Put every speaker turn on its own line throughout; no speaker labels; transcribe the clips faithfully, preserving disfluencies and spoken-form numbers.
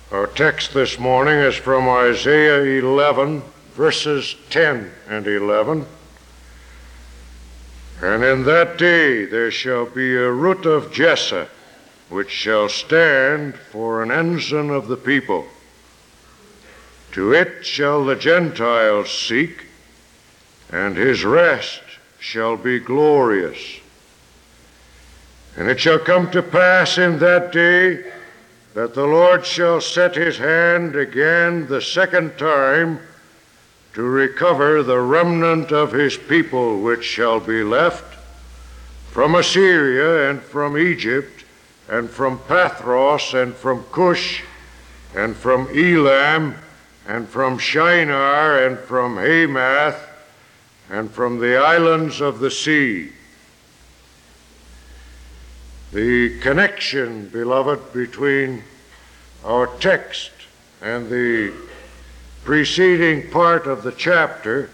Our text this morning is from Isaiah eleven, verses ten and eleven. And in that day there shall be a root of Jesse, which shall stand for an ensign of the people. To it shall the Gentiles seek, and his rest shall be glorious. And it shall come to pass in that day that the Lord shall set his hand again the second time to recover the remnant of his people which shall be left from Assyria and from Egypt and from Pathros and from Cush and from Elam and from Shinar and from Hamath and from the islands of the sea. The connection, beloved, between our text and the preceding part of the chapter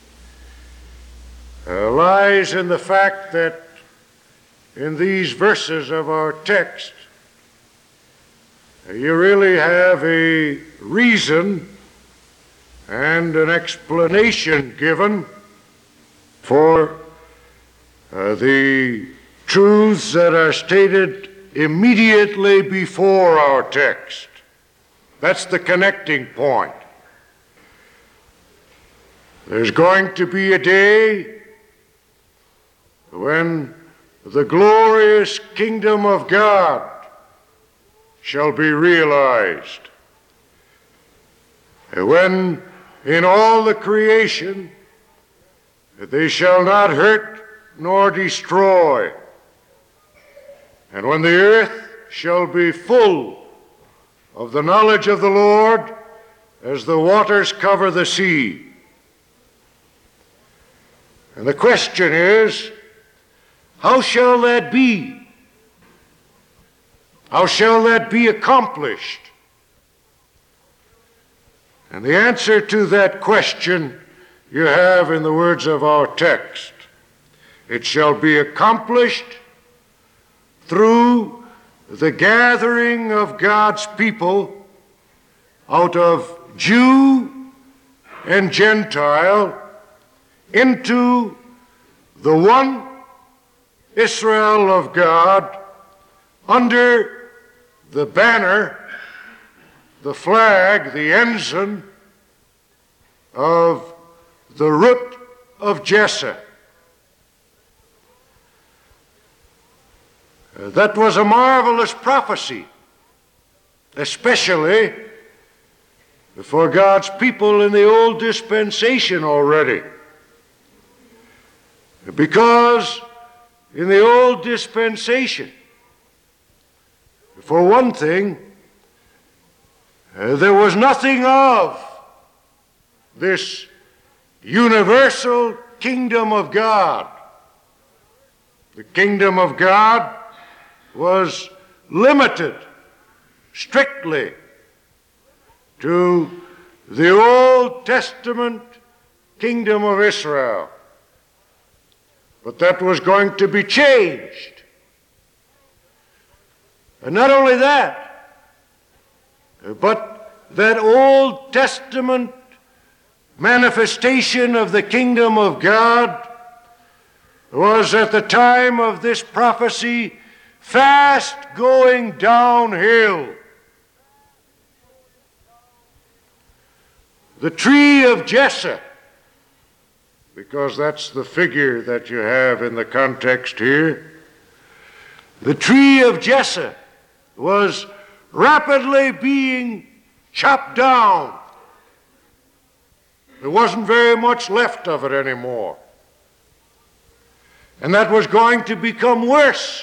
uh, lies in the fact that in these verses of our text, uh, you really have a reason and an explanation given for uh, the truths that are stated immediately before our text. That's the connecting point. There's going to be a day when the glorious kingdom of God shall be realized. When in all the creation they shall not hurt nor destroy. And when the earth shall be full of the knowledge of the Lord as the waters cover the sea. And the question is, how shall that be? How shall that be accomplished? And the answer to that question you have in the words of our text. It shall be accomplished through the gathering of God's people out of Jew and Gentile into the one Israel of God under the banner, the flag, the ensign of the root of Jesse. That was a marvelous prophecy, especially for God's people in the old dispensation already. Because in the old dispensation, for one thing, uh, there was nothing of this universal kingdom of God. The kingdom of God was limited strictly to the Old Testament kingdom of Israel. But that was going to be changed. And not only that, but that Old Testament manifestation of the kingdom of God was at the time of this prophecy fast going downhill. The tree of Jesse, because that's the figure that you have in the context here, the tree of Jesse was rapidly being chopped down. There wasn't very much left of it anymore. And that was going to become worse.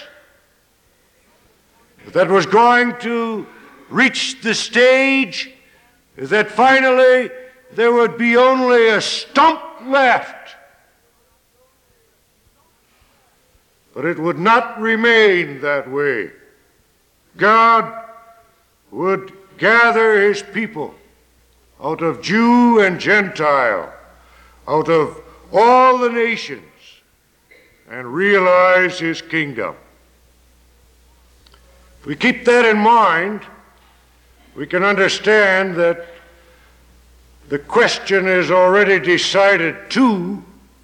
That was going to reach the stage that finally there would be only a stump left. But it would not remain that way. God would gather his people out of Jew and Gentile, out of all the nations, and realize his kingdom. If we keep that in mind, we can understand that the question is already decided too,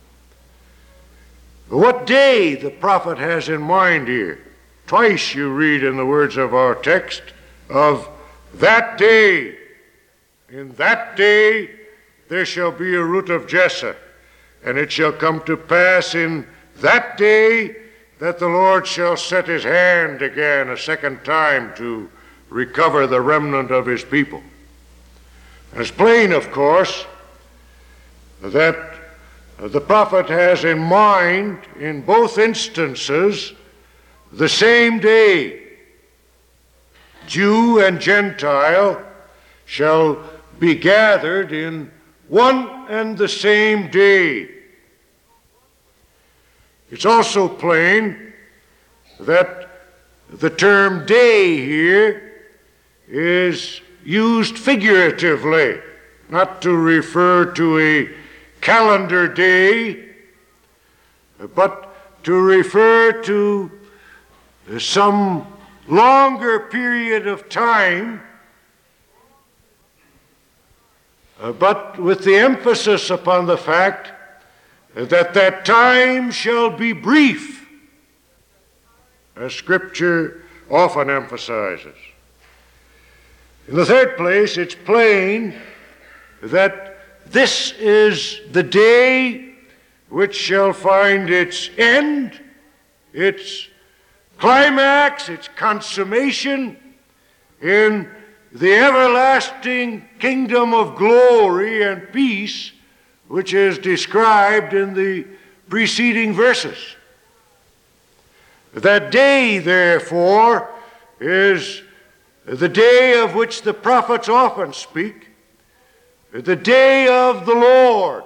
what day the prophet has in mind here. Twice you read in the words of our text of that day. In that day there shall be a root of Jesse, and it shall come to pass in that day that the Lord shall set his hand again a second time to recover the remnant of his people. It's plain, of course, that the prophet has in mind in both instances the same day. Jew and Gentile shall be gathered in one and the same day. It's also plain that the term day here is used figuratively, not to refer to a calendar day, but to refer to some longer period of time, uh, but with the emphasis upon the fact that that time shall be brief, as Scripture often emphasizes. In the third place, it's plain that this is the day which shall find its end, its climax, its consummation in the everlasting kingdom of glory and peace which is described in the preceding verses. That day, therefore, is the day of which the prophets often speak, the day of the Lord.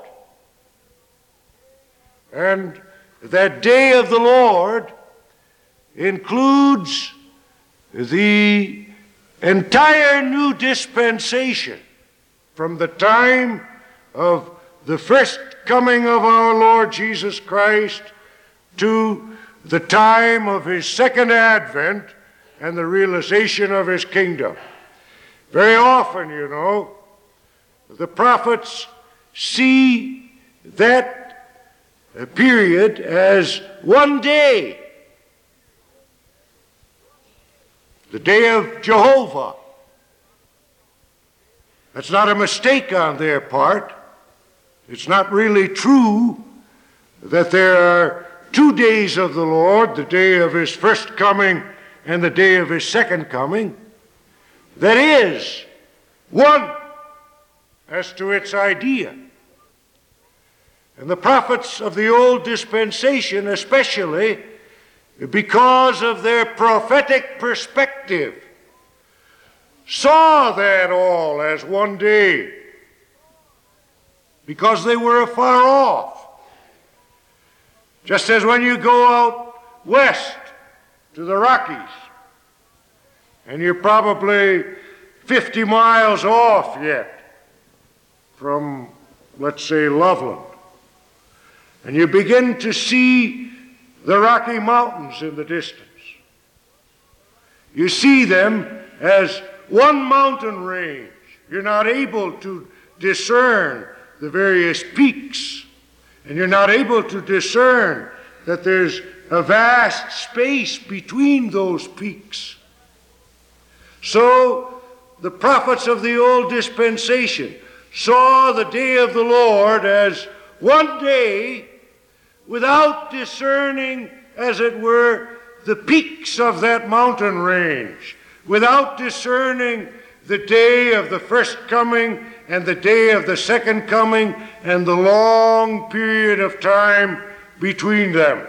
And that day of the Lord includes the entire new dispensation from the time of the first coming of our Lord Jesus Christ to the time of his second advent and the realization of his kingdom. Very often, you know, the prophets see that period as one day. The day of Jehovah. That's not a mistake on their part. It's not really true that there are two days of the Lord, the day of his first coming and the day of his second coming. That is one as to its idea. And the prophets of the old dispensation, especially because of their prophetic perspective, saw that all as one day, because they were afar off. Just as when you go out west to the Rockies, and you're probably fifty miles off yet from, let's say, Loveland, and you begin to see the Rocky Mountains in the distance. You see them as one mountain range. You're not able to discern the various peaks, and you're not able to discern that there's a vast space between those peaks. So the prophets of the old dispensation saw the day of the Lord as one day, without discerning, as it were, the peaks of that mountain range, without discerning the day of the first coming and the day of the second coming and the long period of time between them.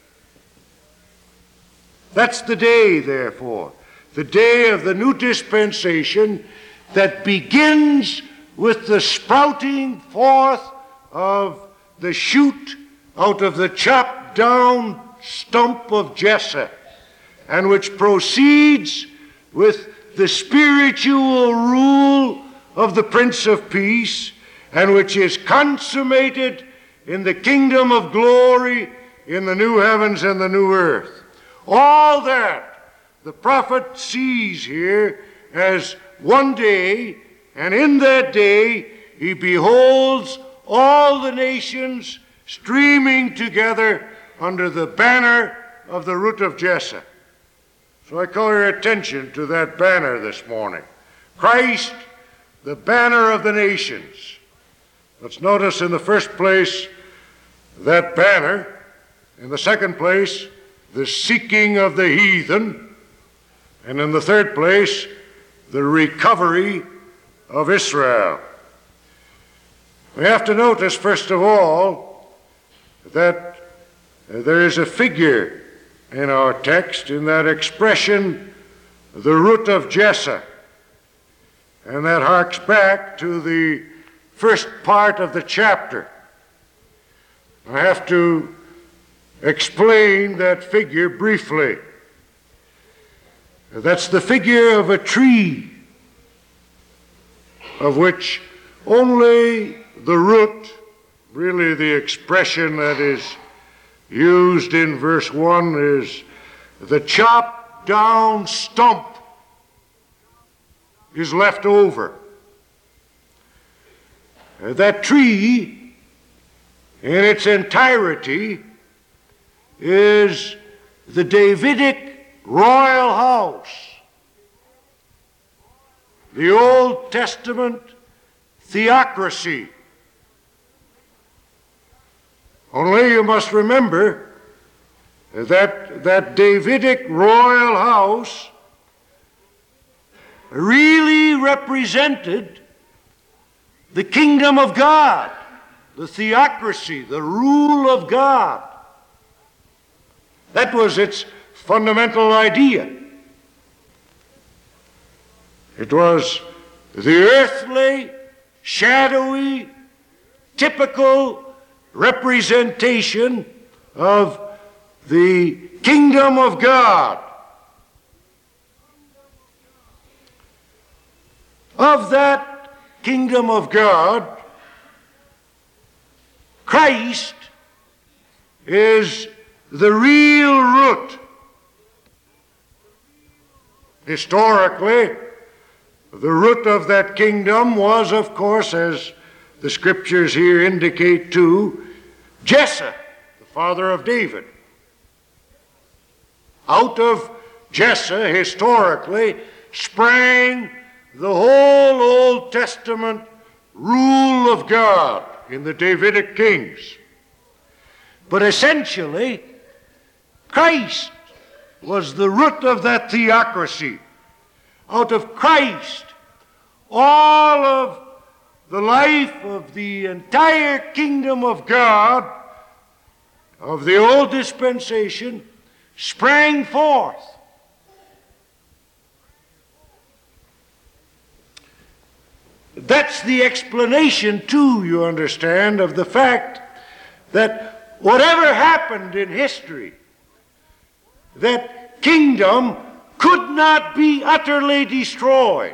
That's the day, therefore, the day of the new dispensation that begins with the sprouting forth of the shoot out of the chopped down stump of Jesse, and which proceeds with the spiritual rule of the Prince of Peace, and which is consummated in the kingdom of glory in the new heavens and the new earth. All that the prophet sees here as one day, and in that day he beholds all the nations streaming together under the banner of the root of Jesse. So I call your attention to that banner this morning. Christ, the banner of the nations. Let's notice in the first place that banner. In the second place, the seeking of the heathen. And in the third place, the recovery of Israel. We have to notice, first of all, that there is a figure in our text, in that expression, the root of Jesse. And that harks back to the first part of the chapter. I have to explain that figure briefly. That's the figure of a tree, of which only the root, really the expression that is used in verse one, is the chopped down stump is left over. That tree in its entirety is the Davidic royal house, the Old Testament theocracy. Only you must remember that that Davidic royal house really represented the kingdom of God, the theocracy, the rule of God. That was its fundamental idea. It was the earthly, shadowy, typical representation of the kingdom of God. Of that kingdom of God, Christ is the real root. Historically, the root of that kingdom was, of course, as the scriptures here indicate too, Jesse, the father of David. Out of Jesse, historically, sprang the whole Old Testament rule of God in the Davidic kings. But essentially, Christ was the root of that theocracy. Out of Christ, all of the life of the entire kingdom of God, of the old dispensation, sprang forth. That's the explanation, too, you understand, of the fact that whatever happened in history, that kingdom could not be utterly destroyed.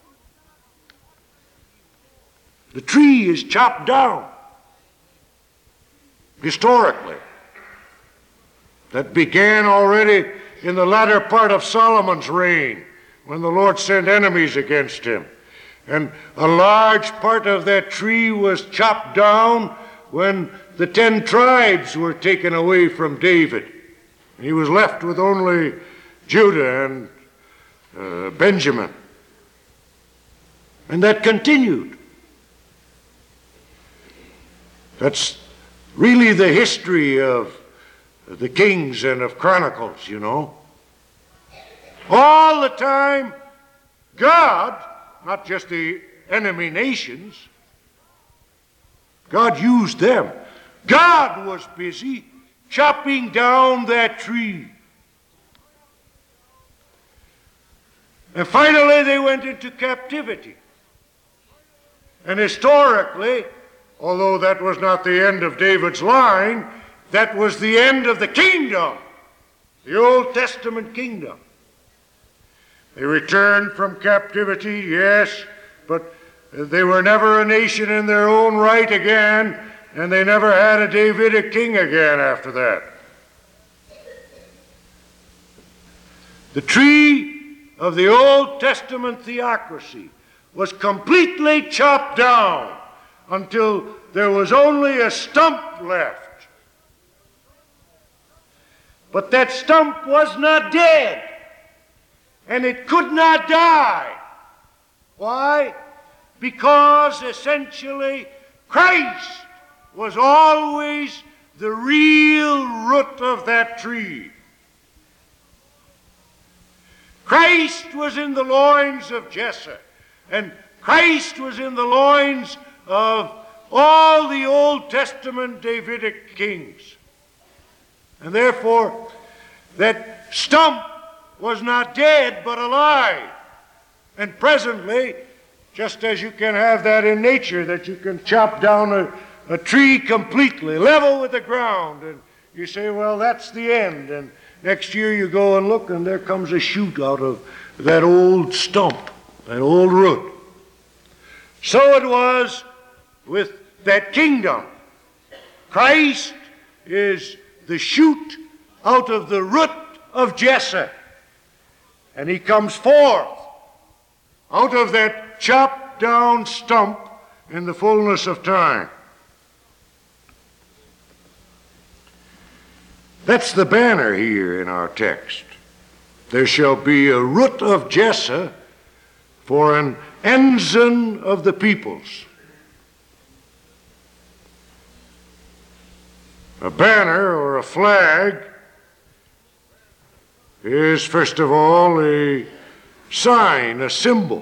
The tree is chopped down historically. That began already in the latter part of Solomon's reign, when the Lord sent enemies against him. And a large part of that tree was chopped down when the ten tribes were taken away from David. He was left with only Judah and uh, Benjamin. And that continued. That's really the history of the Kings and of Chronicles, you know. All the time, God, not just the enemy nations, God used them. God was busy chopping down that tree. And finally they went into captivity. And historically, although that was not the end of David's line, that was the end of the kingdom, the Old Testament kingdom. They returned from captivity, yes, but they were never a nation in their own right again, and they never had a Davidic king again after that. The tree of the Old Testament theocracy was completely chopped down until there was only a stump left. But that stump was not dead, and it could not die. Why? Because essentially Christ was always the real root of that tree. Christ was in the loins of Jesse, and Christ was in the loins of all the Old Testament Davidic kings. And therefore, that stump was not dead but alive. And presently, just as you can have that in nature, that you can chop down a, a tree completely, level with the ground, and you say, well, that's the end. And next year you go and look, and there comes a shoot out of that old stump, that old root. So it was with that kingdom. Christ is the shoot out of the root of Jesse. And he comes forth out of that chopped down stump in the fullness of time. That's the banner here in our text. There shall be a root of Jesse for an ensign of the peoples. A banner or a flag is, first of all, a sign, a symbol,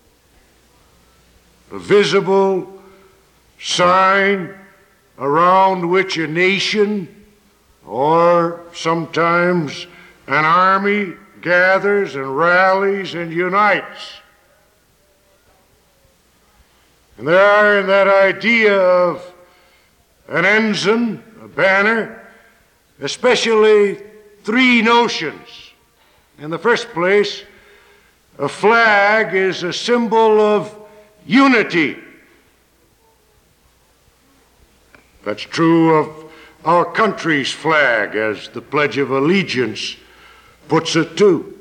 a visible sign around which a nation or sometimes an army gathers and rallies and unites. And there are in that idea of an ensign, a banner, especially three notions. In the first place, a flag is a symbol of unity. That's true of our country's flag, as the Pledge of Allegiance puts it too.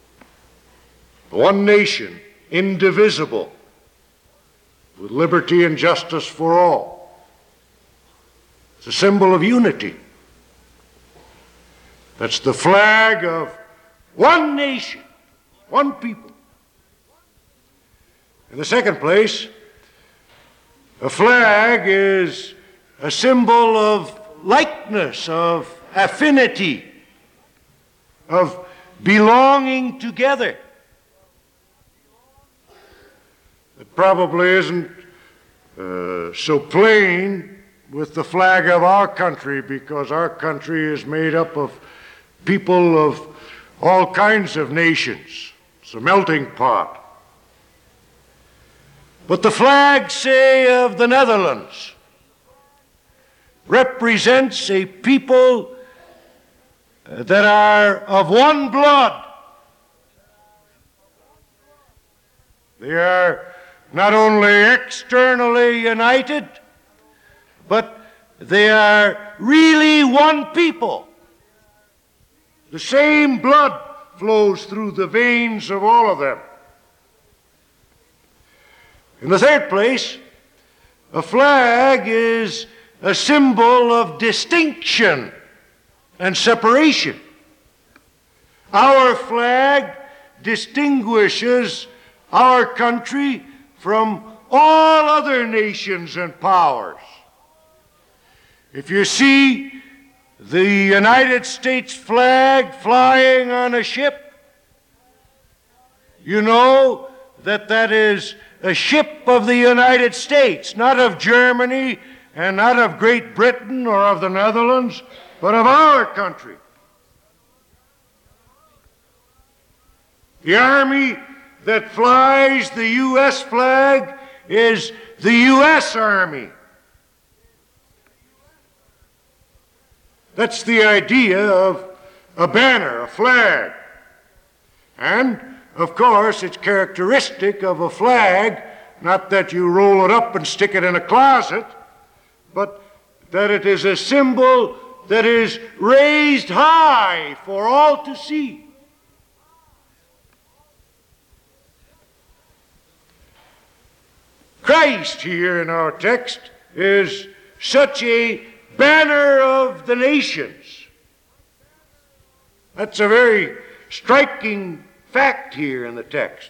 One nation, indivisible, with liberty and justice for all. It's a symbol of unity. That's the flag of one nation, one people. In the second place, a flag is a symbol of likeness, of affinity, of belonging together. It probably isn't uh, so plain with the flag of our country, because our country is made up of people of all kinds of nations. It's a melting pot. But the flag, say, of the Netherlands represents a people that are of one blood. They are not only externally united, but they are really one people. The same blood flows through the veins of all of them. In the third place, a flag is a symbol of distinction and separation. Our flag distinguishes our country from all other nations and powers. If you see the United States flag flying on a ship, you know that that is a ship of the United States, not of Germany and not of Great Britain or of the Netherlands, but of our country. The army that flies the U S flag is the U S Army. That's the idea of a banner, a flag. And, of course, it's characteristic of a flag, not that you roll it up and stick it in a closet, but that it is a symbol that is raised high for all to see. Christ here in our text is such a banner of the nations. That's a very striking fact here in the text.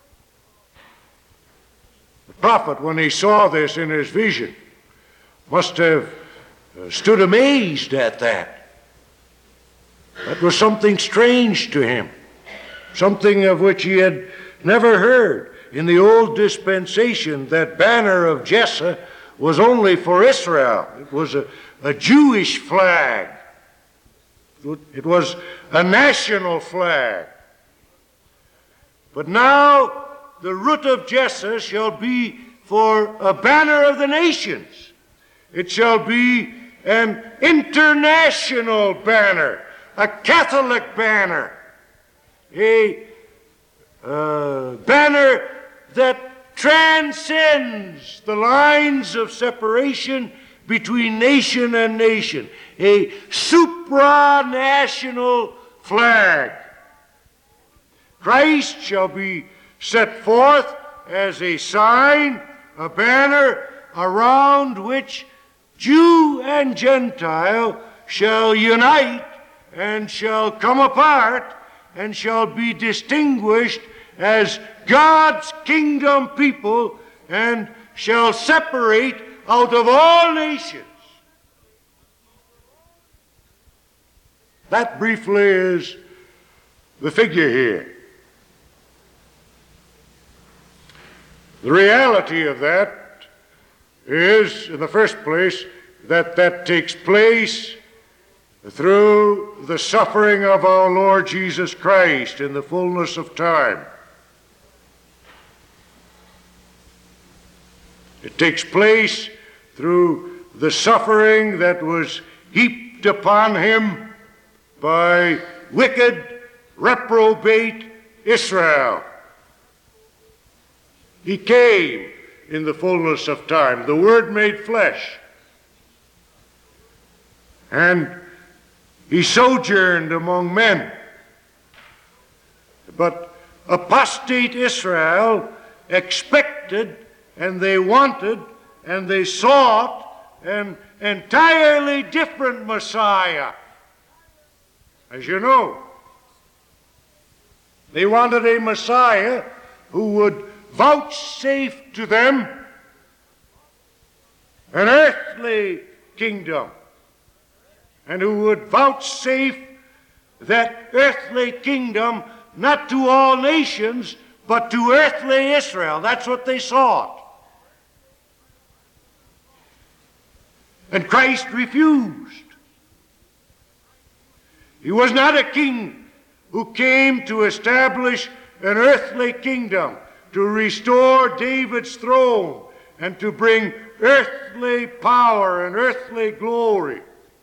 The prophet, when he saw this in his vision, must have stood amazed at that. That was something strange to him, something of which he had never heard. In the old dispensation, that banner of Jesse was only for Israel. It was a, a Jewish flag. It was a national flag. But now the root of Jesse shall be for a banner of the nations. It shall be an international banner, a Catholic banner, a uh, banner that transcends the lines of separation between nation and nation, a supranational flag. Christ shall be set forth as a sign, a banner around which Jew and Gentile shall unite and shall come apart and shall be distinguished as God's kingdom people and shall separate out of all nations. That briefly is the figure here. The reality of that is, in the first place, that that takes place through the suffering of our Lord Jesus Christ in the fullness of time. It takes place through the suffering that was heaped upon him by wicked, reprobate Israel. He came in the fullness of time, the Word made flesh. And he sojourned among men. But apostate Israel expected, and they wanted, and they sought an entirely different Messiah. As you know, they wanted a Messiah who would vouchsafe to them an earthly kingdom, and who would vouchsafe that earthly kingdom not to all nations, but to earthly Israel. That's what they sought. And Christ refused. He was not a king who came to establish an earthly kingdom, to restore David's throne, and to bring earthly power and earthly glory.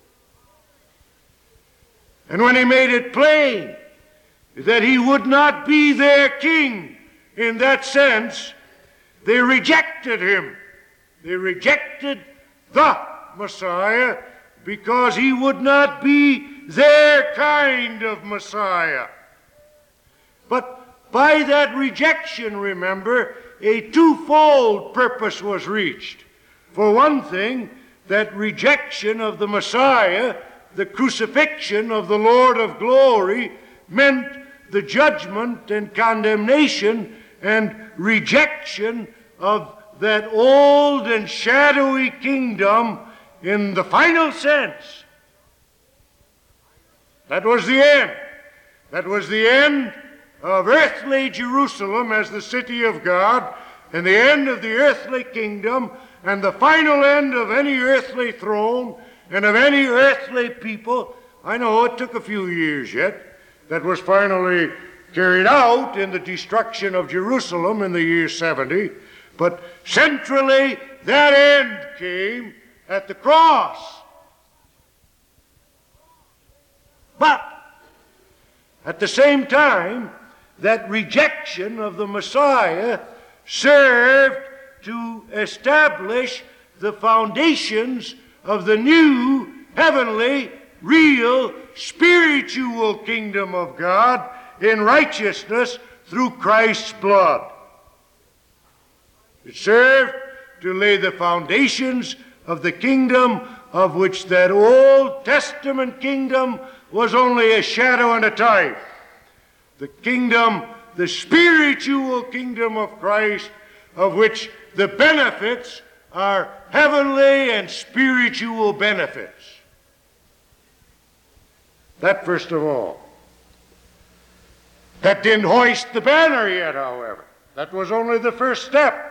And when he made it plain that he would not be their king in that sense, they rejected him. They rejected the Messiah because he would not be their kind of Messiah. But by that rejection, remember, a twofold purpose was reached. For one thing, that rejection of the Messiah, the crucifixion of the Lord of glory, meant the judgment and condemnation and rejection of that old and shadowy kingdom in the final sense. That was the end. That was the end of earthly Jerusalem as the city of God, and the end of the earthly kingdom, and the final end of any earthly throne and of any earthly people. I know it took a few years yet. That was finally carried out in the destruction of Jerusalem in the year seventy. But centrally, that end came at the cross. But at the same time, that rejection of the Messiah served to establish the foundations of the new, heavenly, real, spiritual kingdom of God in righteousness through Christ's blood. It served to lay the foundations of the kingdom of which that Old Testament kingdom was only a shadow and a type. The kingdom, the spiritual kingdom of Christ, of which the benefits are heavenly and spiritual benefits. That first of all. That didn't hoist the banner yet, however. That was only the first step.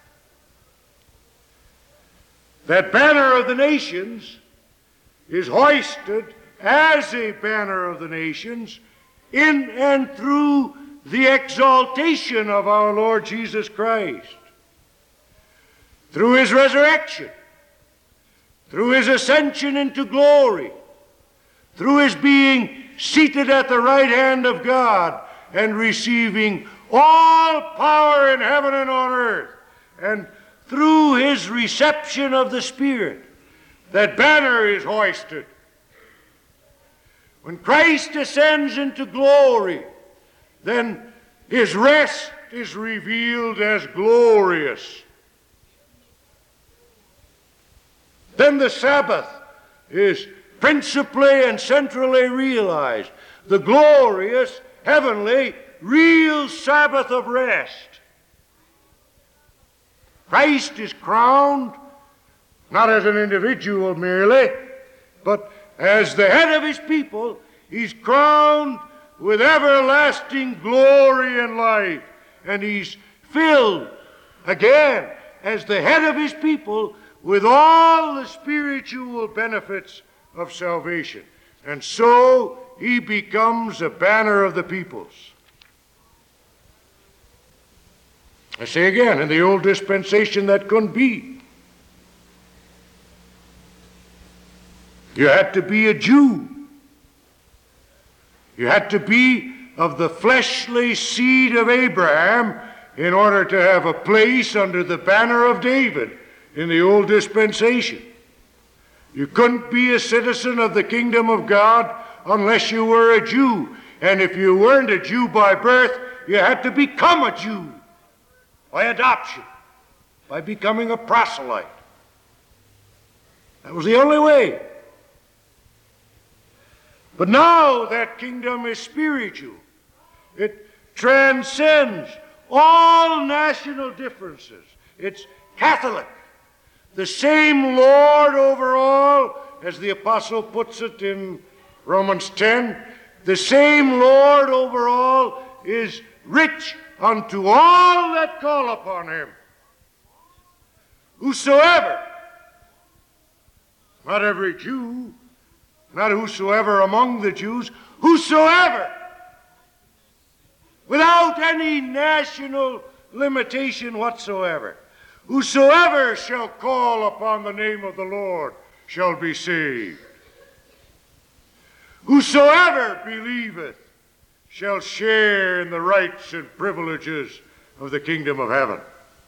That banner of the nations is hoisted as a banner of the nations in and through the exaltation of our Lord Jesus Christ, through his resurrection, through his ascension into glory, through his being seated at the right hand of God and receiving all power in heaven and on earth, and through his reception of the Spirit. That banner is hoisted. When Christ ascends into glory, then his rest is revealed as glorious. Then the Sabbath is principally and centrally realized. The glorious, heavenly, real Sabbath of rest. Christ is crowned, not as an individual merely, but as the head of his people. He's crowned with everlasting glory and life. And he's filled, again, as the head of his people, with all the spiritual benefits of salvation. And so he becomes a banner of the peoples. I say again, in the old dispensation that couldn't be. You had to be a Jew. You had to be of the fleshly seed of Abraham in order to have a place under the banner of David in the old dispensation. You couldn't be a citizen of the kingdom of God unless you were a Jew. And if you weren't a Jew by birth, you had to become a Jew by adoption, by becoming a proselyte. That was the only way. But now that kingdom is spiritual. It transcends all national differences. It's Catholic. The same Lord over all, as the apostle puts it in Romans ten, the same Lord over all is rich unto all that call upon him. Whosoever, not every Jew, not whosoever among the Jews, whosoever, without any national limitation whatsoever, whosoever shall call upon the name of the Lord shall be saved. Whosoever believeth shall share in the rights and privileges of the kingdom of heaven.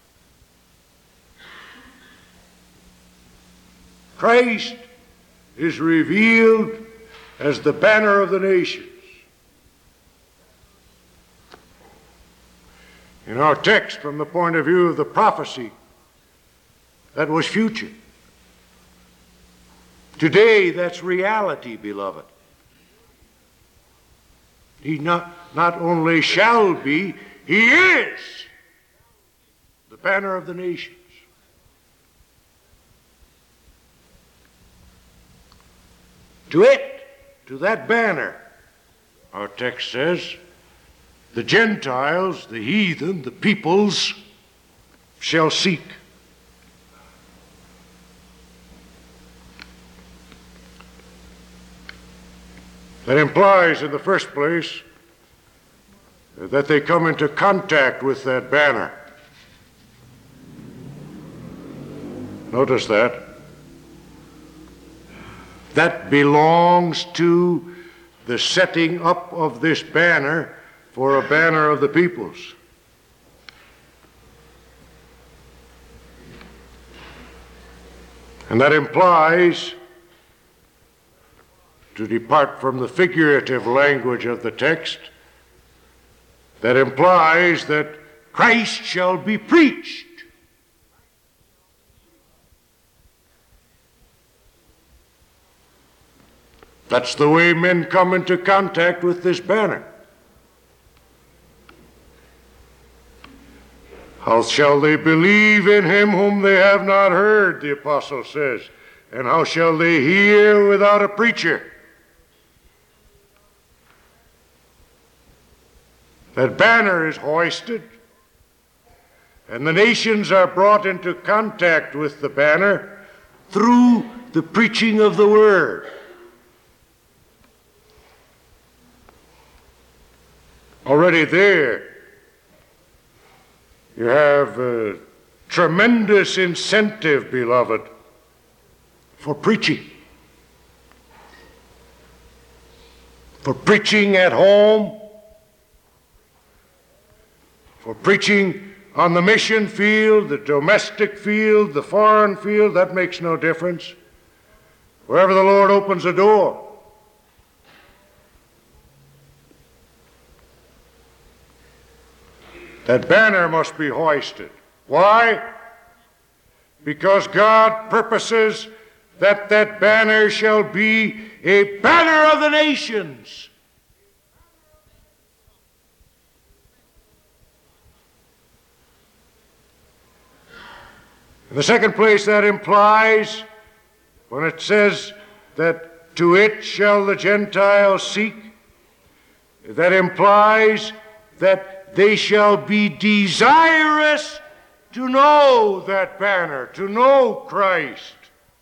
Christ is revealed as the banner of the nations. In our text, from the point of view of the prophecy, that was future. Today, that's reality, beloved. He not, not only shall be, he is the banner of the nations. To it, to that banner, our text says, the Gentiles, the heathen, the peoples shall seek. That implies, in the first place, that they come into contact with that banner. Notice that. That belongs to the setting up of this banner for a banner of the peoples. And that implies, to depart from the figurative language of the text, that implies that Christ shall be preached That's the way men come into contact with this banner. How shall they believe in him whom they have not heard, the apostle says, and how shall they hear without a preacher? That banner is hoisted, and the nations are brought into contact with the banner through the preaching of the word. Already there, you have a tremendous incentive, beloved, for preaching. For preaching at home, for preaching on the mission field, the domestic field, the foreign field, that makes no difference. Wherever the Lord opens a door. That banner must be hoisted. Why? Because God purposes that that banner shall be a banner of the nations. In the second place, that implies, when it says that to it shall the Gentiles seek, that implies that they shall be desirous to know that banner, to know Christ.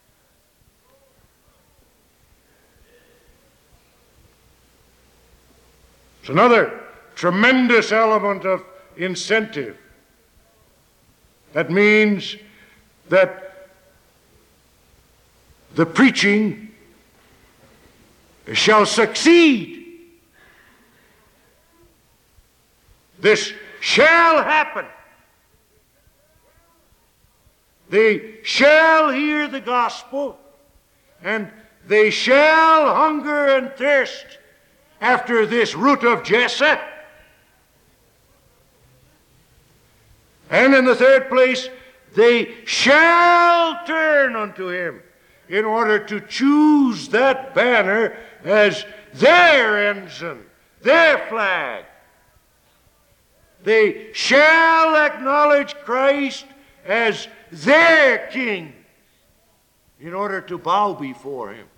It's another tremendous element of incentive. That means that the preaching shall succeed. This shall happen. They shall hear the gospel, and they shall hunger and thirst after this root of Jesse. And in the third place, they shall turn unto him in order to choose that banner as their ensign, their flag. They shall acknowledge Christ as their king in order to bow before him.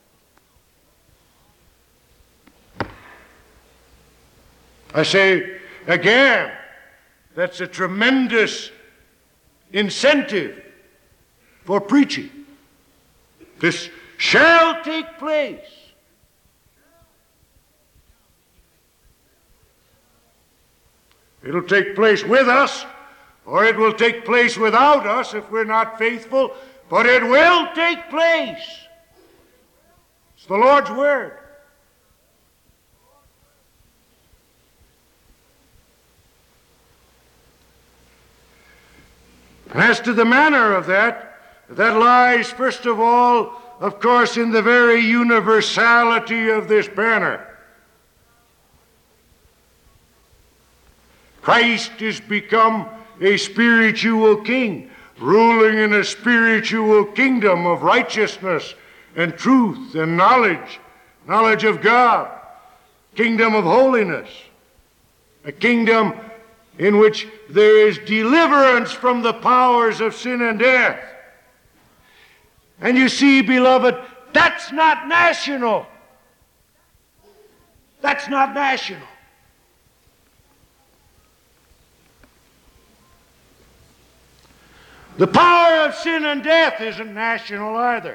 I say again, that's a tremendous incentive for preaching. This shall take place. It'll take place with us, or it will take place without us if we're not faithful, but it will take place. It's the Lord's word. And as to the manner of that, that lies, first of all, of course, in the very universality of this banner. Christ is become a spiritual king, ruling in a spiritual kingdom of righteousness and truth and knowledge, knowledge of God, kingdom of holiness, a kingdom in which there is deliverance from the powers of sin and death. And you see, beloved, that's not national. That's not national. The power of sin and death isn't national either.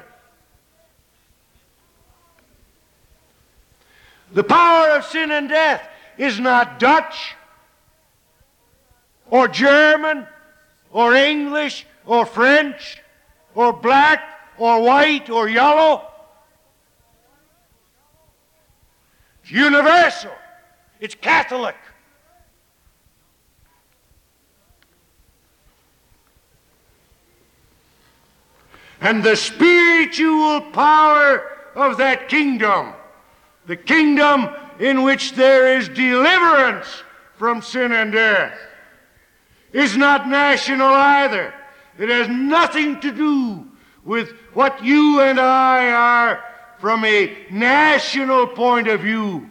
The power of sin and death is not Dutch or German or English or French or black or white or yellow. It's universal. It's Catholic. And the spiritual power of that kingdom, the kingdom in which there is deliverance from sin and death, is not national either. It has nothing to do with what you and I are from a national point of view.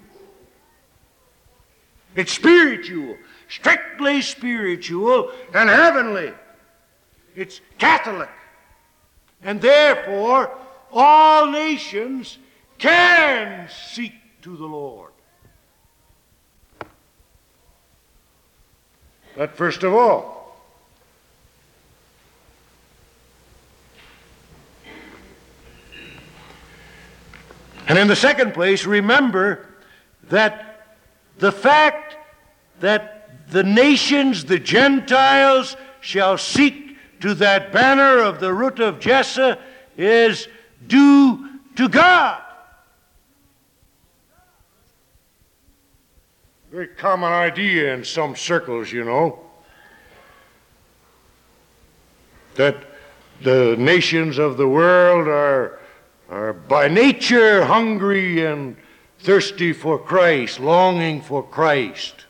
It's spiritual, strictly spiritual and heavenly. It's Catholic. And therefore, all nations can seek to the Lord. That first of all. And in the second place, remember that the fact that the nations, the Gentiles, shall seek to that banner of the root of Jesse is due to God. Very common idea in some circles, you know, that the nations of the world are, are by nature hungry and thirsty for Christ, longing for Christ.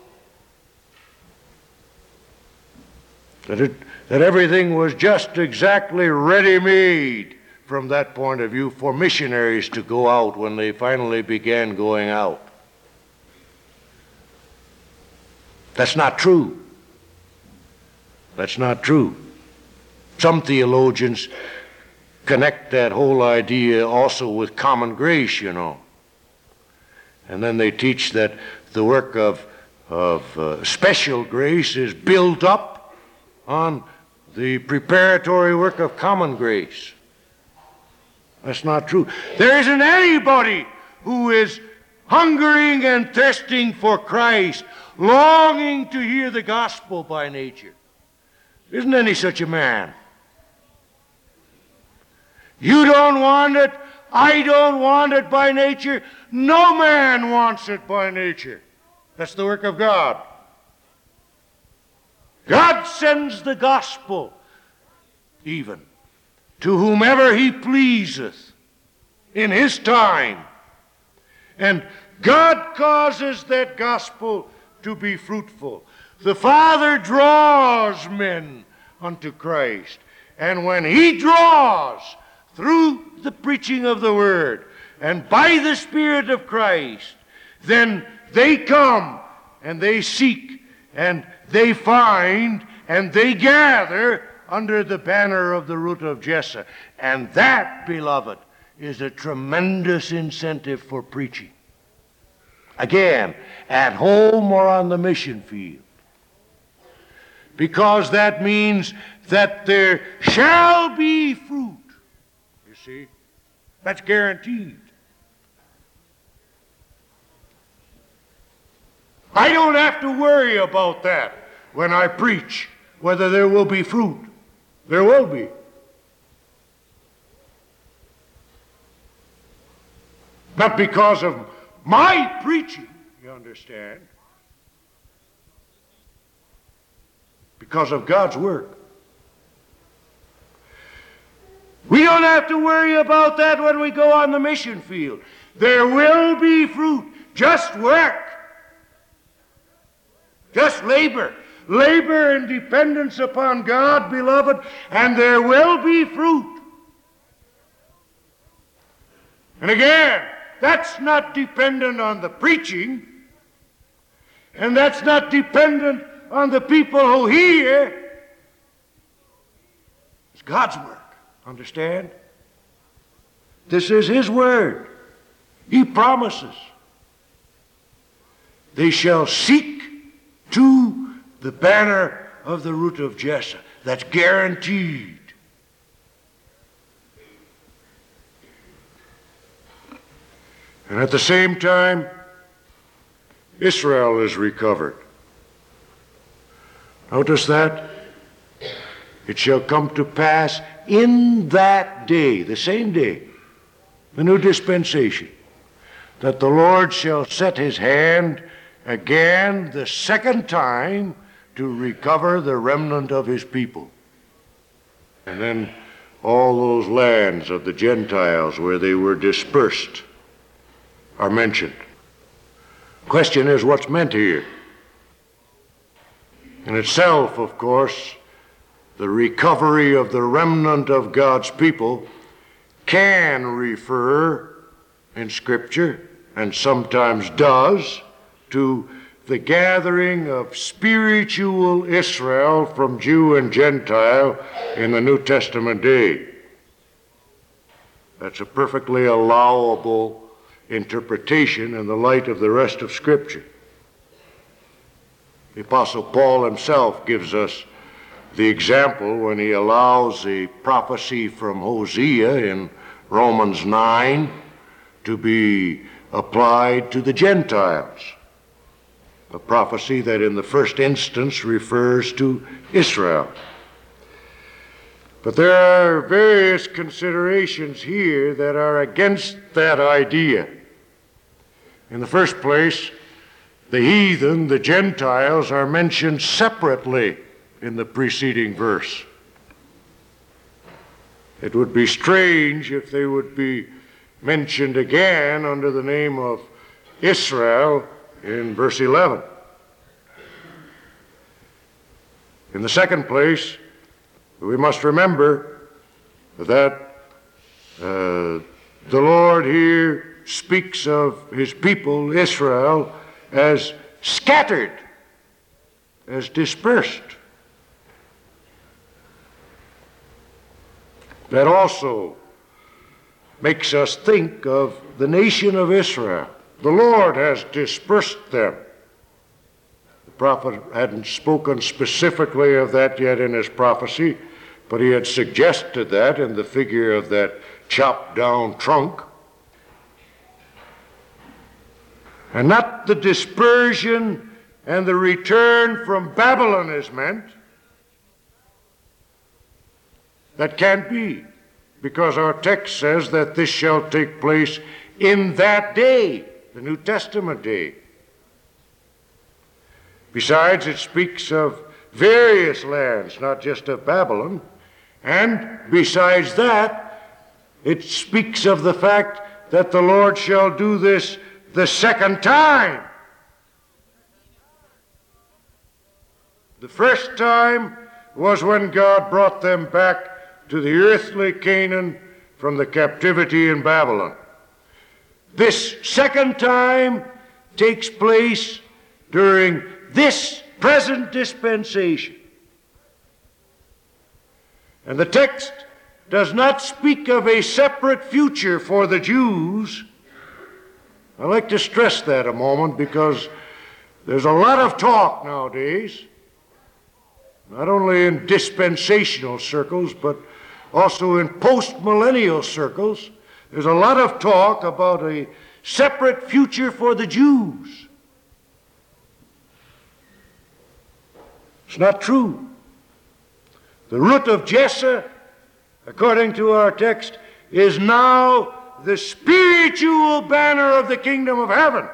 That, it, that everything was just exactly ready-made from that point of view for missionaries to go out when they finally began going out. That's not true. That's not true. Some theologians connect that whole idea also with common grace, you know. And then they teach that the work of, of uh, special grace is built up on the preparatory work of common grace. That's not true. There isn't anybody who is hungering and thirsting for Christ, longing to hear the gospel by nature. There isn't any such a man. You don't want it. I don't want it by nature. No man wants it by nature. That's the work of God. God sends the gospel even to whomever he pleaseth in his time. And God causes that gospel to be fruitful. The Father draws men unto Christ. And when he draws through the preaching of the Word and by the Spirit of Christ, then they come and they seek and they find and they gather under the banner of the root of Jesse. And that, beloved, is a tremendous incentive for preaching. Again, at home or on the mission field. Because that means that there shall be fruit. You see? That's guaranteed. I don't have to worry about that when I preach, whether there will be fruit. There will be. Not because of my preaching, you understand, because of God's work. We don't have to worry about that when we go on the mission field. There will be fruit. Just work. Just labor. Labor in dependence upon God, beloved, and there will be fruit. And again, that's not dependent on the preaching, and that's not dependent on the people who hear. It's God's work. Understand? This is his word. He promises. They shall seek to the banner of the root of Jesse. That's guaranteed. And at the same time, Israel is recovered. Notice that? It shall come to pass in that day, the same day, the new dispensation, that the Lord shall set his hand again the second time to recover the remnant of his people. And then all those lands of the Gentiles where they were dispersed are mentioned. Question is, what's meant here? In itself, of course, the recovery of the remnant of God's people can refer in Scripture, and sometimes does, to the gathering of spiritual Israel from Jew and Gentile in the New Testament day. That's a perfectly allowable interpretation in the light of the rest of Scripture. The Apostle Paul himself gives us the example when he allows the prophecy from Hosea in Romans nine to be applied to the Gentiles. A prophecy that in the first instance refers to Israel. But there are various considerations here that are against that idea. In the first place, the heathen, the Gentiles, are mentioned separately in the preceding verse. It would be strange if they would be mentioned again under the name of Israel in verse eleven. In the second place, we must remember that uh, the Lord here speaks of his people, Israel, as scattered, as dispersed. That also makes us think of the nation of Israel. The Lord has dispersed them. The prophet hadn't spoken specifically of that yet in his prophecy, but he had suggested that in the figure of that chopped down trunk. And not the dispersion and the return from Babylon is meant. That can't be, because our text says that this shall take place in that day, the New Testament day. Besides, it speaks of various lands, not just of Babylon. And besides that, it speaks of the fact that the Lord shall do this the second time. The first time was when God brought them back to the earthly Canaan from the captivity in Babylon. This second time takes place during this present dispensation. And the text does not speak of a separate future for the Jews. I'd like to stress that a moment, because there's a lot of talk nowadays, not only in dispensational circles, but also in post-millennial circles. There's a lot of talk about a separate future for the Jews. It's not true. The root of Jesse, according to our text, is now the spiritual banner of the kingdom of heaven.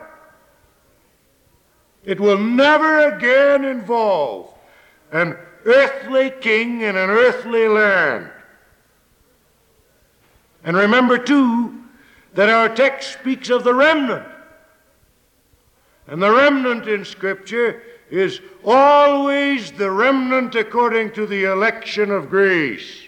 It will never again involve an earthly king in an earthly land. And remember, too, that our text speaks of the remnant. And the remnant in Scripture is always the remnant according to the election of grace.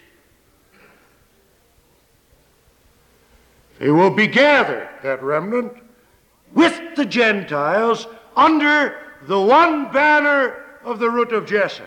They will be gathered, that remnant, with the Gentiles under the one banner of the root of Jesse.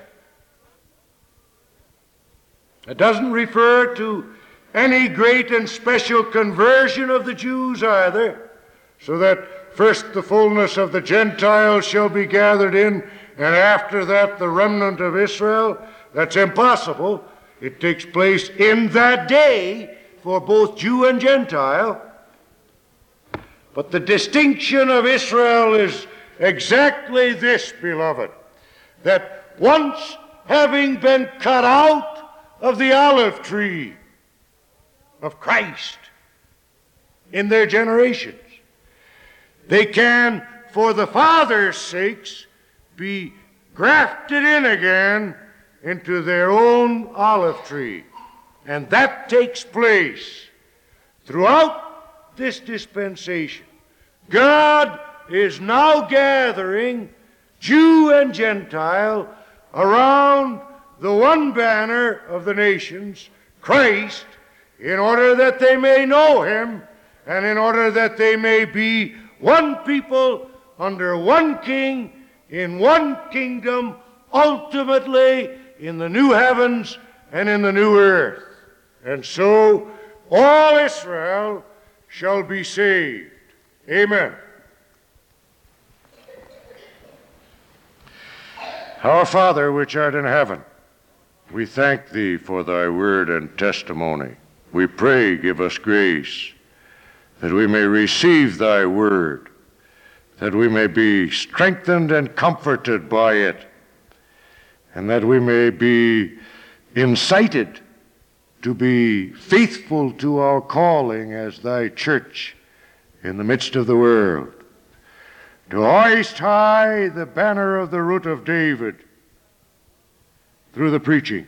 It doesn't refer to any great and special conversion of the Jews either, so that first the fullness of the Gentiles shall be gathered in, and after that the remnant of Israel. That's impossible. It takes place in that day for both Jew and Gentile. But the distinction of Israel is exactly this, beloved, that once having been cut out of the olive tree of Christ in their generations, they can, for the Father's sakes, be grafted in again into their own olive tree. And that takes place throughout this dispensation. God is now gathering Jew and Gentile around the one banner of the nations, Christ, in order that they may know him, and in order that they may be one people under one king, in one kingdom, ultimately in the new heavens and in the new earth. And so all Israel shall be saved. Amen. Our Father, which art in heaven, we thank thee for thy word and testimony. We pray, give us grace, that we may receive thy word, that we may be strengthened and comforted by it, and that we may be incited to be faithful to our calling as thy church in the midst of the world, to hoist high the banner of the root of David through the preaching,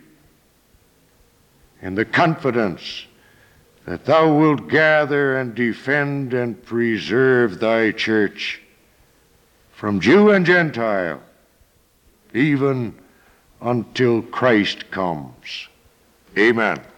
in the confidence that thou wilt gather and defend and preserve thy church from Jew and Gentile, even until Christ comes. Amen.